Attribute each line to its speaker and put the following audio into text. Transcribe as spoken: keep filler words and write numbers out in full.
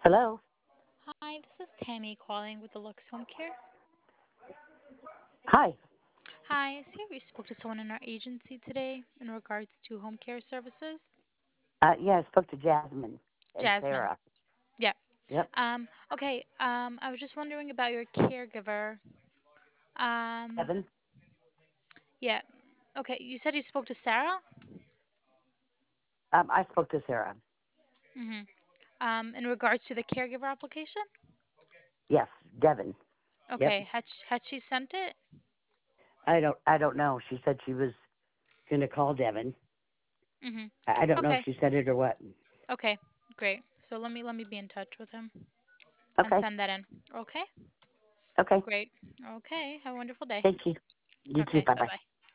Speaker 1: Hello.
Speaker 2: Hi, this is Tammy calling with the Lux Home Care.
Speaker 1: Hi.
Speaker 2: Hi, I see we spoke to someone in our agency today in regards to home care services.
Speaker 1: Uh, yeah, I spoke to Jasmine and
Speaker 2: Jasmine.
Speaker 1: Sarah.
Speaker 2: Yeah.
Speaker 1: Yep.
Speaker 2: Um, okay, um, I was just wondering about your caregiver. Um,
Speaker 1: Evan.
Speaker 2: yeah. Okay, you said you spoke to Sarah?
Speaker 1: Um, I spoke to Sarah.
Speaker 2: Mm-hmm. Um, in regards to the caregiver application?
Speaker 1: Yes, Devin. Yep.
Speaker 2: Okay, had she, had she sent it?
Speaker 1: I don't. I don't know. She said she was going to call Devin.
Speaker 2: Mm-hmm.
Speaker 1: I I don't know if
Speaker 2: Okay,
Speaker 1: she said it or what.
Speaker 2: okay, great. So let me let me be in touch with him and
Speaker 1: Okay.
Speaker 2: send that in. Okay,
Speaker 1: Okay.
Speaker 2: great. Okay, have a wonderful day.
Speaker 1: Thank you. You too.
Speaker 2: Okay,
Speaker 1: Bye
Speaker 2: bye
Speaker 1: bye.
Speaker 2: bye.